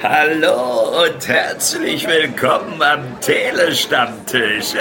Hallo und herzlich willkommen am Telestammtisch.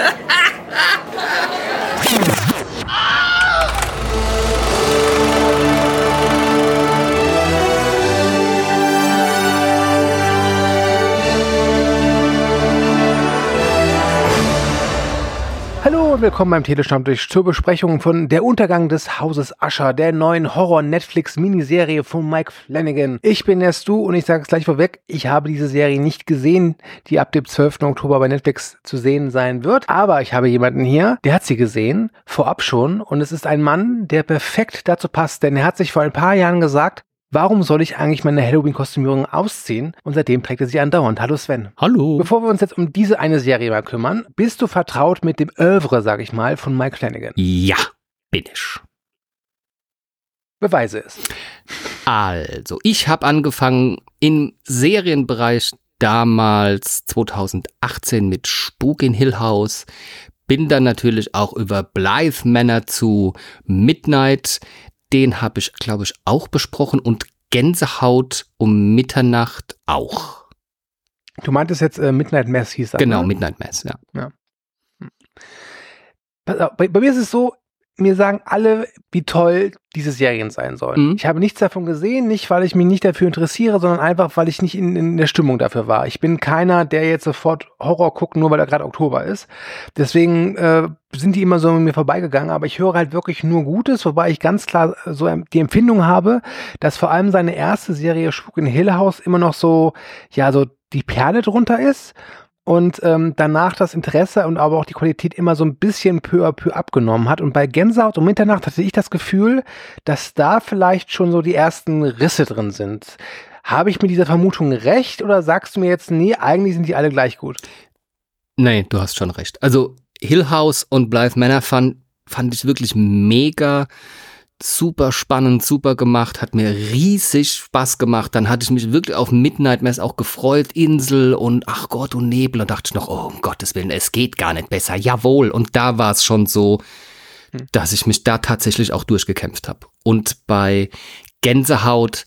Hallo und willkommen beim Telestammtisch zur Besprechung von Der Untergang des Hauses Usher, der neuen Horror-Netflix-Miniserie von Mike Flanagan. Ich bin der Stu und ich sage es gleich vorweg, ich habe diese Serie nicht gesehen, die ab dem 12. Oktober bei Netflix zu sehen sein wird. Aber ich habe jemanden hier, der hat sie gesehen, vorab schon. Und es ist ein Mann, der perfekt dazu passt, denn er hat sich vor ein paar Jahren gesagt, warum soll ich eigentlich meine Halloween-Kostümierung ausziehen? Und seitdem trägt er sie andauernd. Hallo Sven. Hallo. Bevor wir uns jetzt um diese eine Serie mal kümmern, bist du vertraut mit dem Oeuvre, sag ich mal, von Mike Flanagan? Ja, bin ich. Beweise es. Also, ich habe angefangen im Serienbereich damals 2018 mit Spuk in Hill House. Bin dann natürlich auch über Blythe Manor zu Midnight. Den habe ich, glaube ich, auch besprochen und Gänsehaut um Mitternacht auch. Du meintest jetzt Midnight Mass hieß das, Genau, ne? Midnight Mass, ja. Pass auf, bei mir ist es so, mir sagen alle, wie toll diese Serien sein sollen. Mhm. Ich habe nichts davon gesehen, nicht weil ich mich nicht dafür interessiere, sondern einfach, weil ich nicht in der Stimmung dafür war. Ich bin keiner, der jetzt sofort Horror guckt, nur weil da gerade Oktober ist. Deswegen sind die immer so an mir vorbeigegangen, aber ich höre halt wirklich nur Gutes, wobei ich ganz klar so die Empfindung habe, dass vor allem seine erste Serie Spuk in Hill House immer noch so, ja, so die Perle drunter ist. Und danach das Interesse und aber auch die Qualität immer so ein bisschen peu à peu abgenommen hat. Und bei Gänsehaut um Mitternacht hatte ich das Gefühl, dass da vielleicht schon so die ersten Risse drin sind. Habe ich mit dieser Vermutung recht oder sagst du mir jetzt, nee, eigentlich sind die alle gleich gut? Nee, du hast schon recht. Also Hill House und Blythe Manor fand ich wirklich mega, super spannend, super gemacht, hat mir riesig Spaß gemacht. Dann hatte ich mich wirklich auf Midnight Mass auch gefreut, Insel und ach Gott und Nebel. Und dachte ich noch, oh um Gottes Willen, es geht gar nicht besser. Jawohl. Und da war es schon so, dass ich mich da tatsächlich auch durchgekämpft habe. Und bei Gänsehaut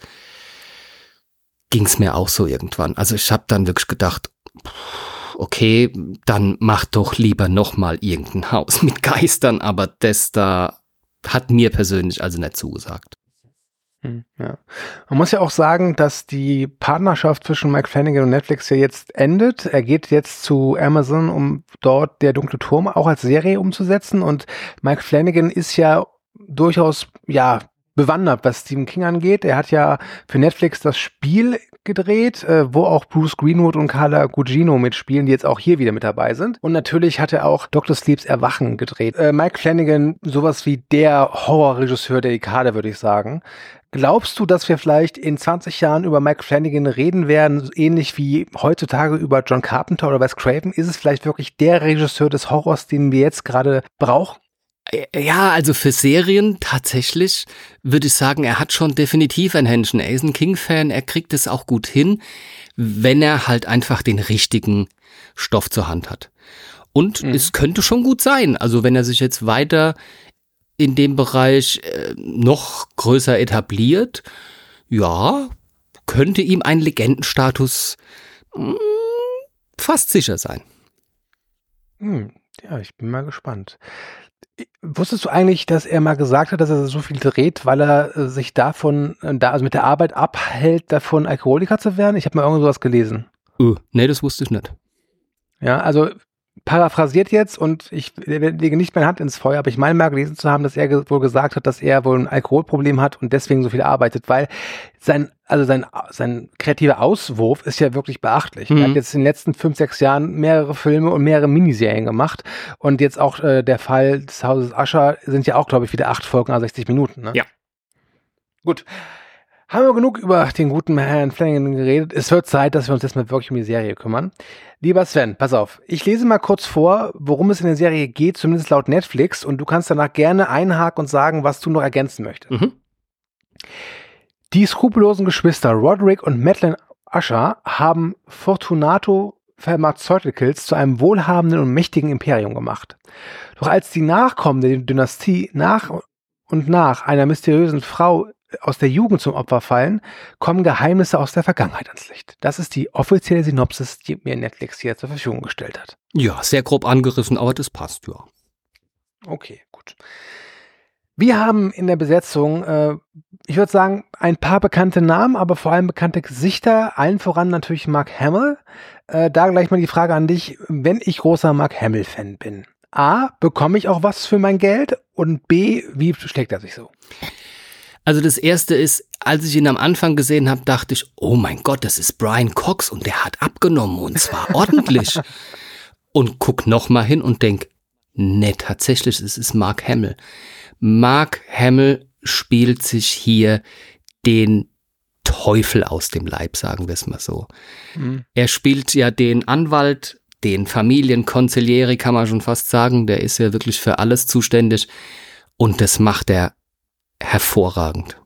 ging es mir auch so irgendwann. Also ich habe dann wirklich gedacht, okay, dann mach doch lieber nochmal irgendein Haus mit Geistern. Aber das da hat mir persönlich also nicht zugesagt. Ja. Man muss ja auch sagen, dass die Partnerschaft zwischen Mike Flanagan und Netflix ja jetzt endet. Er geht jetzt zu Amazon, um dort Der dunkle Turm auch als Serie umzusetzen. Und Mike Flanagan ist ja durchaus, ja, bewandert, was Stephen King angeht. Er hat ja für Netflix das Spiel gedreht, wo auch Bruce Greenwood und Carla Gugino mitspielen, die jetzt auch hier wieder mit dabei sind. Und natürlich hat er auch Dr. Sleeps Erwachen gedreht. Mike Flanagan, sowas wie der Horrorregisseur der Dekade, würde ich sagen. Glaubst du, dass wir vielleicht in 20 Jahren über Mike Flanagan reden werden, ähnlich wie heutzutage über John Carpenter oder Wes Craven? Ist es vielleicht wirklich der Regisseur des Horrors, den wir jetzt gerade brauchen? Ja, also für Serien tatsächlich würde ich sagen, er hat schon definitiv ein Händchen. Er ist ein King-Fan, er kriegt es auch gut hin, wenn er halt einfach den richtigen Stoff zur Hand hat. Und es könnte schon gut sein, also wenn er sich jetzt weiter in dem Bereich noch größer etabliert, ja, könnte ihm ein Legendenstatus fast sicher sein. Ja, ich bin mal gespannt. Wusstest du eigentlich, dass er mal gesagt hat, dass er so viel dreht, weil er sich davon, also mit der Arbeit abhält, davon Alkoholiker zu werden? Ich habe mal irgend sowas gelesen. Nee, das wusste ich nicht. Ja, also paraphrasiert jetzt und ich lege nicht meine Hand ins Feuer, aber ich meine mal gelesen zu haben, dass er wohl gesagt hat, dass er wohl ein Alkoholproblem hat und deswegen so viel arbeitet, weil sein kreativer Auswurf ist ja wirklich beachtlich. Er hat jetzt in den letzten 5, 6 Jahren mehrere Filme und mehrere Miniserien gemacht und jetzt auch der Fall des Hauses Usher sind ja auch, glaube ich, wieder 8 Folgen, also 60 Minuten. Ne? Ja. Gut. Haben wir genug über den guten Herrn Flanagan geredet. Es wird Zeit, dass wir uns jetzt mal wirklich um die Serie kümmern. Lieber Sven, pass auf. Ich lese mal kurz vor, worum es in der Serie geht, zumindest laut Netflix. Und du kannst danach gerne einhaken und sagen, was du noch ergänzen möchtest. Die skrupellosen Geschwister Roderick und Madeline Usher haben Fortunato Pharmaceuticals zu einem wohlhabenden und mächtigen Imperium gemacht. Doch als die Nachkommen der Dynastie nach und nach einer mysteriösen Frau aus der Jugend zum Opfer fallen, kommen Geheimnisse aus der Vergangenheit ans Licht. Das ist die offizielle Synopsis, die mir Netflix hier zur Verfügung gestellt hat. Ja, sehr grob angerissen, aber das passt, ja. Okay, gut. Wir haben in der Besetzung, ich würde sagen, ein paar bekannte Namen, aber vor allem bekannte Gesichter, allen voran natürlich Mark Hamill. Da gleich mal die Frage an dich, wenn ich großer Mark Hamill-Fan bin. A, bekomme ich auch was für mein Geld? Und B, wie schlägt er sich so? Also das Erste ist, als ich ihn am Anfang gesehen habe, dachte ich, oh mein Gott, das ist Brian Cox und der hat abgenommen und zwar ordentlich. Und guck nochmal hin und denk, ne, tatsächlich, es ist Mark Hamill. Mark Hamill spielt sich hier den Teufel aus dem Leib, sagen wir es mal so. Mhm. Er spielt ja den Anwalt, den Familienkonsigliere, kann man schon fast sagen. Der ist ja wirklich für alles zuständig. Und das macht er hervorragend.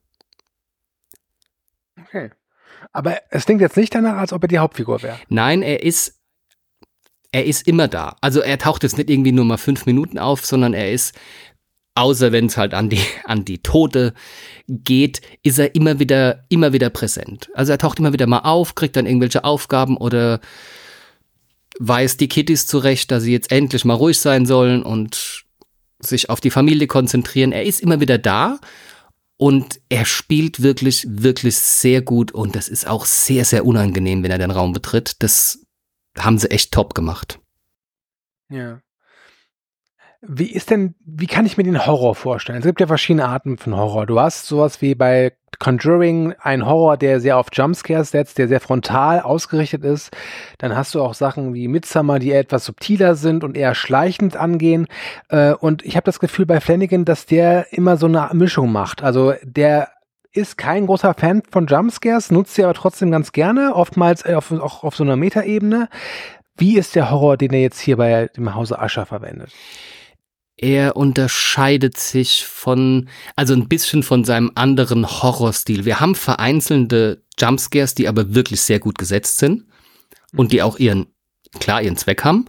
Okay. Aber es klingt jetzt nicht danach, als ob er die Hauptfigur wäre. Nein, er ist immer da. Also er taucht jetzt nicht irgendwie nur mal 5 Minuten auf, sondern er ist, außer wenn es halt an die Tote geht, ist er immer wieder präsent. Also er taucht immer wieder mal auf, kriegt dann irgendwelche Aufgaben oder weist die Kittys zurecht, dass sie jetzt endlich mal ruhig sein sollen und sich auf die Familie konzentrieren. Er ist immer wieder da und er spielt wirklich, wirklich sehr gut und das ist auch sehr, sehr unangenehm, wenn er den Raum betritt. Das haben sie echt top gemacht. Ja. Wie kann ich mir den Horror vorstellen? Es gibt ja verschiedene Arten von Horror. Du hast sowas wie bei Conjuring, ein Horror, der sehr auf Jumpscares setzt, der sehr frontal ausgerichtet ist. Dann hast du auch Sachen wie Midsommar, die eher etwas subtiler sind und eher schleichend angehen. Und ich habe das Gefühl bei Flanagan, dass der immer so eine Mischung macht. Also der ist kein großer Fan von Jumpscares, nutzt sie aber trotzdem ganz gerne, oftmals auch auf so einer Metaebene. Wie ist der Horror, den er jetzt hier bei dem Hause Usher verwendet? Er unterscheidet sich also ein bisschen von seinem anderen Horrorstil. Wir haben vereinzelte Jumpscares, die aber wirklich sehr gut gesetzt sind und die auch ihren Zweck haben.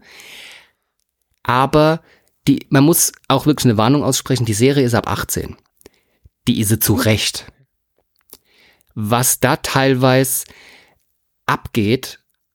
Aber man muss auch wirklich eine Warnung aussprechen, die Serie ist ab 18. Die ist sie zu Recht. Was da teilweise abgeht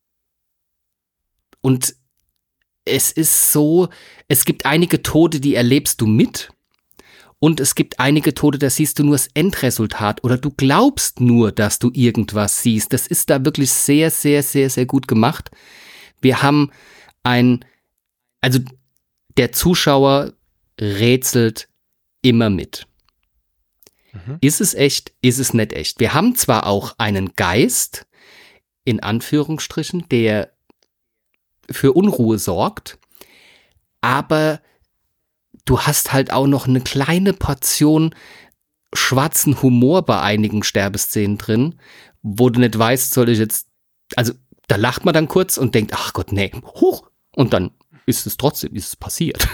und es ist so, es gibt einige Tode, die erlebst du mit und es gibt einige Tode, da siehst du nur das Endresultat oder du glaubst nur, dass du irgendwas siehst. Das ist da wirklich sehr, sehr, sehr, sehr gut gemacht. Wir haben also der Zuschauer rätselt immer mit. Mhm. Ist es echt? Ist es nicht echt? Wir haben zwar auch einen Geist, in Anführungsstrichen, der für Unruhe sorgt, aber du hast halt auch noch eine kleine Portion schwarzen Humor bei einigen Sterbeszenen drin, wo du nicht weißt, soll ich jetzt, also da lacht man dann kurz und denkt, ach Gott, nee, huch, und dann ist es passiert.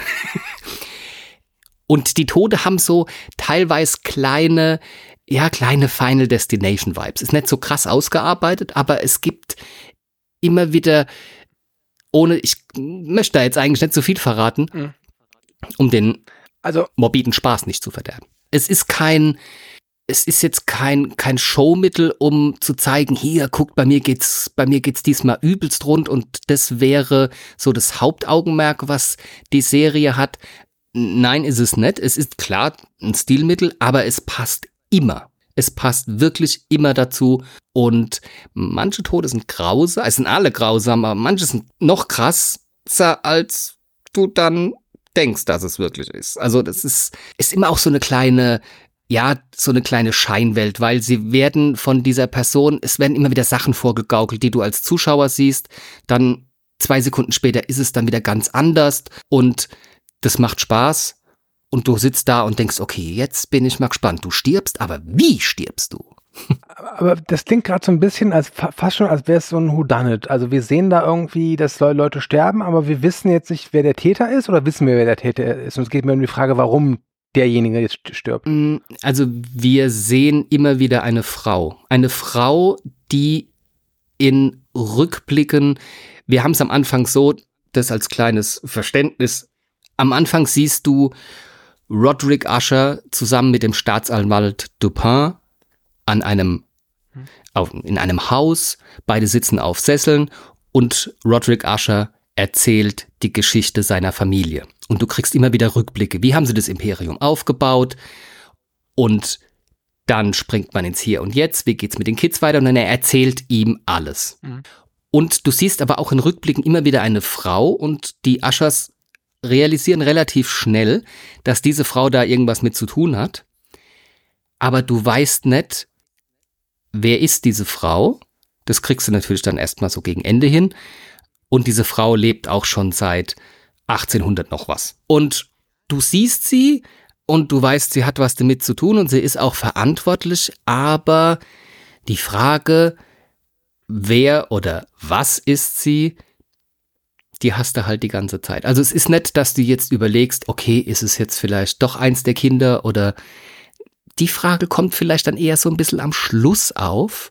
Und die Tode haben so teilweise kleine Final Destination Vibes. Ist nicht so krass ausgearbeitet, aber es gibt immer wieder ich möchte da jetzt eigentlich nicht so viel verraten, um den morbiden Spaß nicht zu verderben. Es ist jetzt kein Showmittel, um zu zeigen, hier, guckt, bei mir geht's diesmal übelst rund und das wäre so das Hauptaugenmerk, was die Serie hat. Nein, ist es nicht. Es ist klar ein Stilmittel, aber es passt immer. Es passt wirklich immer dazu und manche Tode sind grausam, es sind alle grausam, aber manche sind noch krasser, als du dann denkst, dass es wirklich ist. Also das ist immer auch so eine kleine Scheinwelt, weil sie werden von dieser Person, es werden immer wieder Sachen vorgegaukelt, die du als Zuschauer siehst, dann 2 Sekunden später ist es dann wieder ganz anders und das macht Spaß. Und du sitzt da und denkst, okay, jetzt bin ich mal gespannt. Du stirbst, aber wie stirbst du? Aber das klingt gerade so ein bisschen fast schon, als wäre es so ein Whodunit. Also wir sehen da irgendwie, dass Leute sterben, aber wir wissen jetzt nicht, wer der Täter ist oder wissen wir, wer der Täter ist? Und es geht mir um die Frage, warum derjenige jetzt stirbt. Also wir sehen immer wieder eine Frau. Eine Frau, die in Rückblicken, wir haben es am Anfang so, das als kleines Verständnis, am Anfang siehst du Roderick Usher zusammen mit dem Staatsanwalt Dupin in einem Haus, beide sitzen auf Sesseln und Roderick Usher erzählt die Geschichte seiner Familie. Und du kriegst immer wieder Rückblicke. Wie haben sie das Imperium aufgebaut? Und dann springt man ins Hier und Jetzt. Wie geht's mit den Kids weiter? Und dann er erzählt ihm alles. Mhm. Und du siehst aber auch in Rückblicken immer wieder eine Frau und die Ushers realisieren relativ schnell, dass diese Frau da irgendwas mit zu tun hat. Aber du weißt nicht, wer ist diese Frau? Das kriegst du natürlich dann erstmal so gegen Ende hin. Und diese Frau lebt auch schon seit 1800 noch was. Und du siehst sie und du weißt, sie hat was damit zu tun und sie ist auch verantwortlich. Aber die Frage, wer oder was ist sie, die hast du halt die ganze Zeit. Also es ist nicht, dass du jetzt überlegst, okay, ist es jetzt vielleicht doch eins der Kinder oder die Frage kommt vielleicht dann eher so ein bisschen am Schluss auf.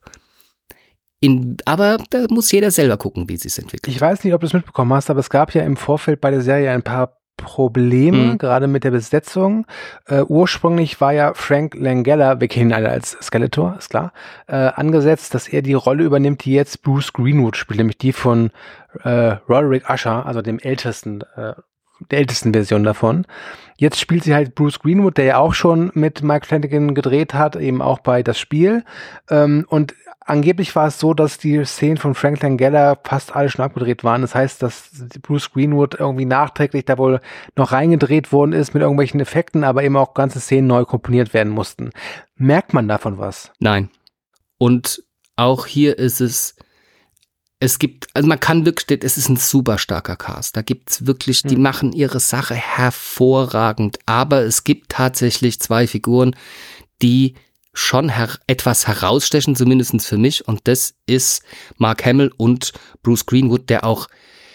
Aber da muss jeder selber gucken, wie sie es entwickelt. Ich weiß nicht, ob du es mitbekommen hast, aber es gab ja im Vorfeld bei der Serie ein paar Probleme, gerade mit der Besetzung. Ursprünglich war ja Frank Langella, wir kennen ihn alle als Skeletor, ist klar, angesetzt, dass er die Rolle übernimmt, die jetzt Bruce Greenwood spielt, nämlich die von Roderick Usher, also dem ältesten, der ältesten Version davon. Jetzt spielt sie halt Bruce Greenwood, der ja auch schon mit Mike Flanagan gedreht hat, eben auch bei Das Spiel. Und angeblich war es so, dass die Szenen von Frank Langella fast alle schon abgedreht waren. Das heißt, dass Bruce Greenwood irgendwie nachträglich da wohl noch reingedreht worden ist mit irgendwelchen Effekten, aber eben auch ganze Szenen neu komponiert werden mussten. Merkt man davon was? Nein. Und auch hier ist es gibt, also man kann wirklich, es ist ein super starker Cast. Da gibt's wirklich, die machen ihre Sache hervorragend. Aber es gibt tatsächlich 2 Figuren, die schon etwas herausstechen, zumindest für mich. Und das ist Mark Hamill und Bruce Greenwood, der auch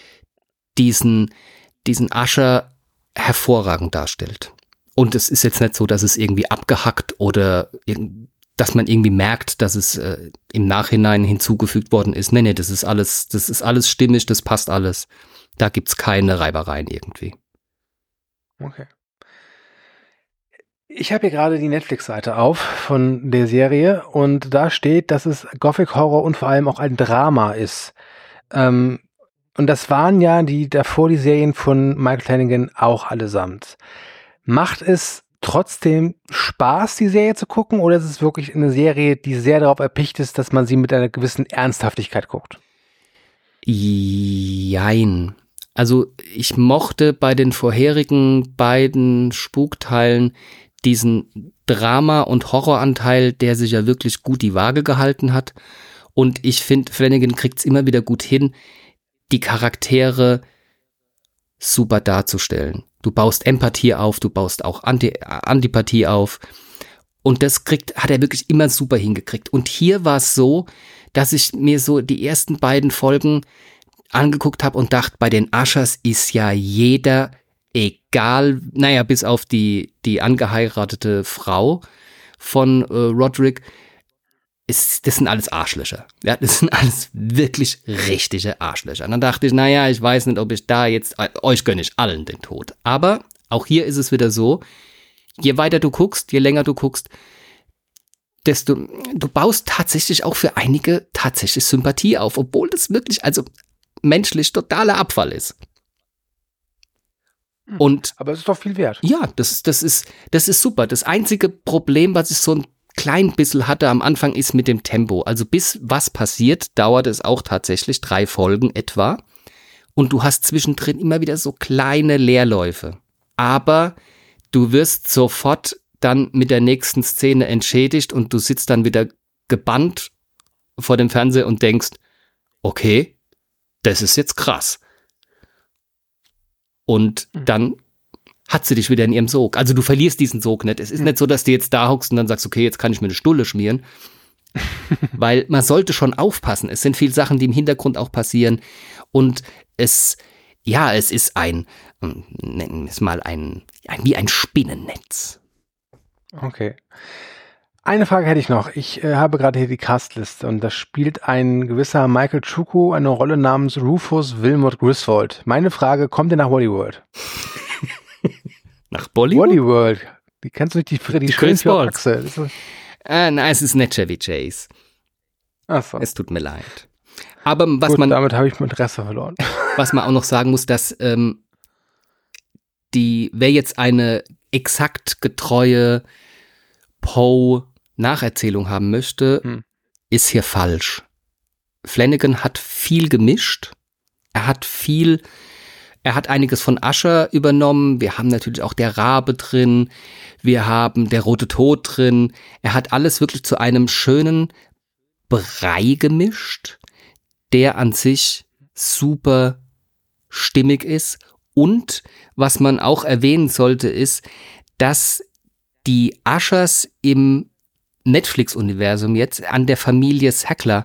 diesen Usher hervorragend darstellt. Und es ist jetzt nicht so, dass es irgendwie abgehackt oder dass man irgendwie merkt, dass es im Nachhinein hinzugefügt worden ist. Nee, das ist alles stimmig, das passt alles. Da gibt's keine Reibereien irgendwie. Okay. Ich habe hier gerade die Netflix-Seite auf von der Serie und da steht, dass es Gothic Horror und vor allem auch ein Drama ist. Und das waren ja die Serien von Mike Flanagan auch allesamt. Macht es trotzdem Spaß, die Serie zu gucken, oder ist es wirklich eine Serie, die sehr darauf erpicht ist, dass man sie mit einer gewissen Ernsthaftigkeit guckt? Jein. Also ich mochte bei den vorherigen beiden Spukteilen diesen Drama- und Horroranteil, der sich ja wirklich gut die Waage gehalten hat. Und ich finde, Flanagan kriegt es immer wieder gut hin, die Charaktere super darzustellen. Du baust Empathie auf, du baust auch Antipathie auf. Und das hat er wirklich immer super hingekriegt. Und hier war es so, dass ich mir so die ersten beiden Folgen angeguckt habe und dachte, bei den Ushers ist ja jeder egal, naja, bis auf die angeheiratete Frau von Roderick, das sind alles Arschlöcher. Ja, das sind alles wirklich richtige Arschlöcher. Und dann dachte ich, naja, ich weiß nicht, ob ich da jetzt, euch gönne ich allen den Tod. Aber auch hier ist es wieder so, je weiter du guckst, je länger du guckst, du baust tatsächlich auch für einige tatsächlich Sympathie auf, obwohl das wirklich, also menschlich totaler Abfall ist. Aber es ist doch viel wert. Ja, das ist super. Das einzige Problem, was ich so ein klein bisschen hatte am Anfang, ist mit dem Tempo. Also bis was passiert, dauert es auch tatsächlich 3 Folgen etwa. Und du hast zwischendrin immer wieder so kleine Leerläufe. Aber du wirst sofort dann mit der nächsten Szene entschädigt und du sitzt dann wieder gebannt vor dem Fernseher und denkst, okay, das ist jetzt krass. Und dann hat sie dich wieder in ihrem Sog. Also du verlierst diesen Sog nicht. Es ist nicht so, dass du jetzt da hockst und dann sagst, okay, jetzt kann ich mir eine Stulle schmieren. Weil man sollte schon aufpassen. Es sind viele Sachen, die im Hintergrund auch passieren. Und es ist nennen wir es mal wie ein Spinnennetz. Okay. Eine Frage hätte ich noch. Ich habe gerade hier die Castliste und da spielt ein gewisser Michael Chuku eine Rolle namens Rufus Wilmot Griswold. Meine Frage, kommt er nach Wally-World? Nach Bollywood? Wally-World. Die kennst du nicht, die Chris Achse. Nein, es ist nicht Chevy Chase. Ach so. Es tut mir leid. Aber damit habe ich mein Interesse verloren. Was man auch noch sagen muss, dass wer jetzt eine exakt getreue Poe-Nacherzählung haben möchte, ist hier falsch. Flanagan hat viel gemischt. Er hat einiges von Usher übernommen. Wir haben natürlich auch der Rabe drin. Wir haben der Rote Tod drin. Er hat alles wirklich zu einem schönen Brei gemischt, der an sich super stimmig ist. Und was man auch erwähnen sollte, ist, dass die Ushers im Netflix-Universum jetzt an der Familie Sackler,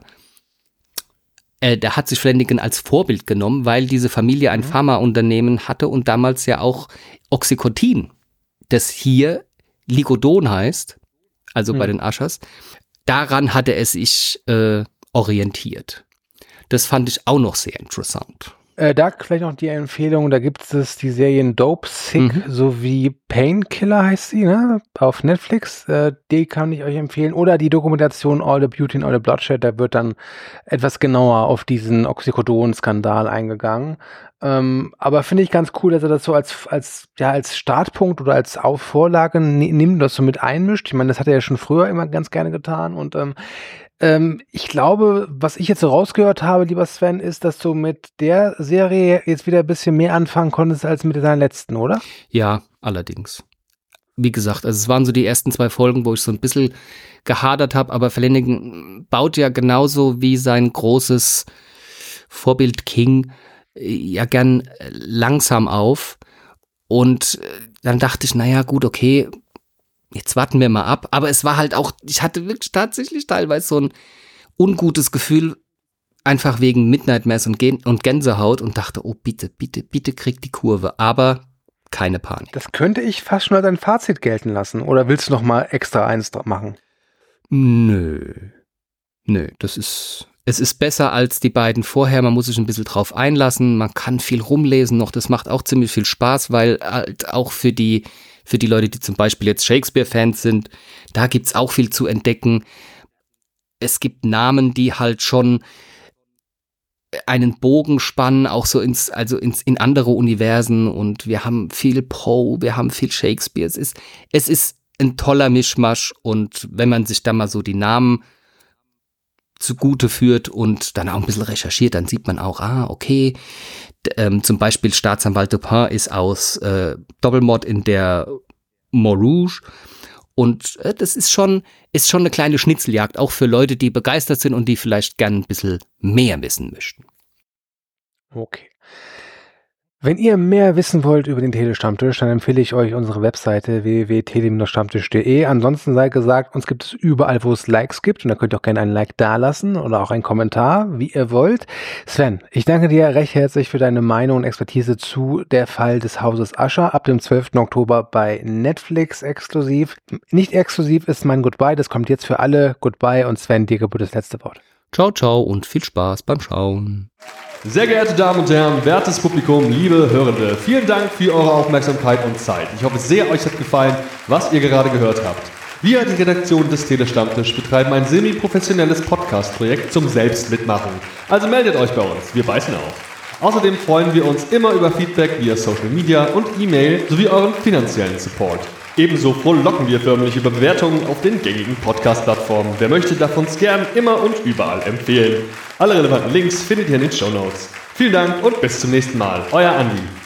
da hat sich Flanagan als Vorbild genommen, weil diese Familie ein Pharmaunternehmen hatte und damals ja auch Oxycontin, das hier Ligodon heißt, also bei den Ushers. Daran hatte er sich orientiert. Das fand ich auch noch sehr interessant. Da vielleicht noch die Empfehlung, da gibt es die Serien Dope, Sick sowie Painkiller heißt sie, ne? Auf Netflix. Die kann ich euch empfehlen. Oder die Dokumentation All the Beauty and All the Bloodshed, da wird dann etwas genauer auf diesen Oxycodon-Skandal eingegangen. Aber finde ich ganz cool, dass er das so als Startpunkt oder als Vorlage nimmt, das so mit einmischt. Ich meine, das hat er ja schon früher immer ganz gerne getan und ich glaube, was ich jetzt so rausgehört habe, lieber Sven, ist, dass du mit der Serie jetzt wieder ein bisschen mehr anfangen konntest als mit deiner letzten, oder? Ja, allerdings. Wie gesagt, also es waren so die ersten 2 Folgen, wo ich so ein bisschen gehadert habe, aber Flanagan baut ja genauso wie sein großes Vorbild King ja gern langsam auf. Und dann dachte ich, naja, gut, okay, jetzt warten wir mal ab. Aber es war halt auch, ich hatte wirklich tatsächlich teilweise so ein ungutes Gefühl, einfach wegen Midnight Mass und Gänsehaut und dachte, oh bitte, bitte, bitte krieg die Kurve. Aber keine Panik. Das könnte ich fast schon als ein Fazit gelten lassen. Oder willst du noch mal extra eins machen? Nö, es ist besser als die beiden vorher. Man muss sich ein bisschen drauf einlassen. Man kann viel rumlesen noch. Das macht auch ziemlich viel Spaß, weil halt auch für die Leute, die zum Beispiel jetzt Shakespeare-Fans sind, da gibt's auch viel zu entdecken. Es gibt Namen, die halt schon einen Bogen spannen, auch so in andere Universen, und wir haben viel Poe, wir haben viel Shakespeare. Es ist ein toller Mischmasch, und wenn man sich da mal so die Namen zugute führt und dann auch ein bisschen recherchiert, dann sieht man auch, okay, zum Beispiel Staatsanwalt Dupin ist aus Doppelmord in der Montrouge, und das ist schon eine kleine Schnitzeljagd, auch für Leute, die begeistert sind und die vielleicht gern ein bisschen mehr wissen möchten. Okay. Wenn ihr mehr wissen wollt über den Telestammtisch, dann empfehle ich euch unsere Webseite www.tele-stammtisch.de. Ansonsten sei gesagt, uns gibt es überall, wo es Likes gibt, und da könnt ihr auch gerne ein Like dalassen oder auch einen Kommentar, wie ihr wollt. Sven, ich danke dir recht herzlich für deine Meinung und Expertise zu der Fall des Hauses Usher ab dem 12. Oktober bei Netflix exklusiv. Nicht exklusiv ist mein Goodbye, das kommt jetzt für alle. Goodbye, und Sven, dir gebührt das letzte Wort. Ciao, ciao und viel Spaß beim Schauen. Sehr geehrte Damen und Herren, wertes Publikum, liebe Hörende, vielen Dank für eure Aufmerksamkeit und Zeit. Ich hoffe sehr, euch hat gefallen, was ihr gerade gehört habt. Wir, die Redaktion des Telestammtisch, betreiben ein semi-professionelles Podcast-Projekt zum Selbstmitmachen. Also meldet euch bei uns, wir beißen auf. Außerdem freuen wir uns immer über Feedback via Social Media und E-Mail sowie euren finanziellen Support. Ebenso frohlocken wir förmlich über Bewertungen auf den gängigen Podcast-Plattformen. Wer möchte, darf uns gern immer und überall empfehlen. Alle relevanten Links findet ihr in den Shownotes. Vielen Dank und bis zum nächsten Mal. Euer Andi.